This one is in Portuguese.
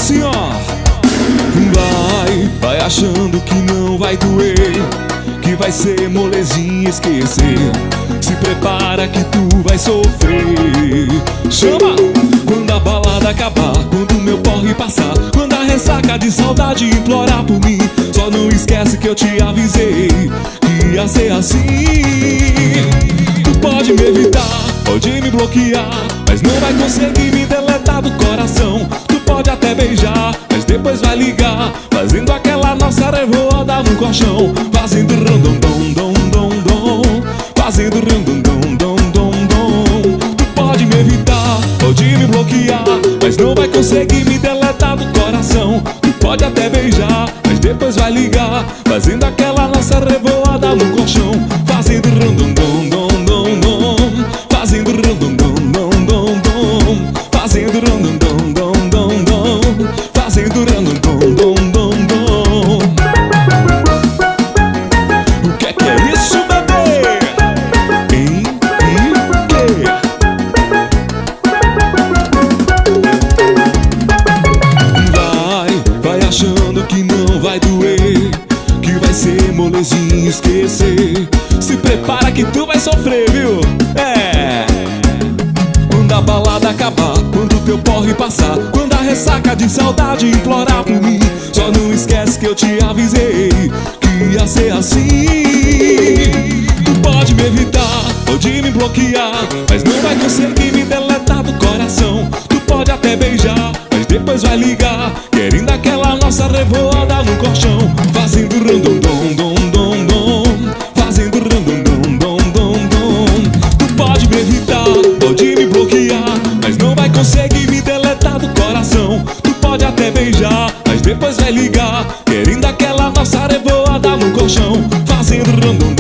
assim, ó. Vai achando que não vai doer, que vai ser molezinha esquecer. Se prepara que tu vai sofrer. Chama! Quando a balada acabar, quando o meu porre passar, quando a ressaca de saudade implorar por mim, só não esquece que eu te avisei que ia ser assim. Tu pode me evitar, pode me bloquear, mas não vai conseguir me deletar do coração. Tu pode até beijar, mas depois vai ligar, fazendo aquela nossa revoada no colchão, fazendo random-dom-dom-dom-dom, fazendo random-dom-dom-dom-dom. Tu pode me evitar, pode me bloquear, mas não vai conseguir me deletar do coração. Tu pode até beijar, mas depois vai ligar, fazendo aquela nossa revoada no colchão, fazendo random-dom-dom-dom-dom, fazendo random-dom-dom-dom-dom, fazendo random-dom-dom-dom-dom, fazendo random-dom-dom-dom-dom. O que é isso, bebê? Hein? Vai achando que não vai doer, que vai ser molezinho esquecer. Se prepara que tu vai sofrer, viu? É. Quando a balada acabar, quando o teu porre passar, quando a ressaca de saudade implorar por mim, só não esquece que eu te avisei que ia ser assim. Tu pode me evitar, pode me bloquear, mas não vai conseguir me deletar do coração. Tu pode até beijar, mas depois vai ligar, querendo aquela nossa revoada no colchão, fazendo random-dom-dom-dom-dom, fazendo random-dom-dom-dom-dom. Tu pode me evitar, pode me bloquear, mas não vai conseguir me deletar do coração. Tu pode até beijar, mas depois vai ligar, querendo aquela nossa revoada no colchão, fazendo random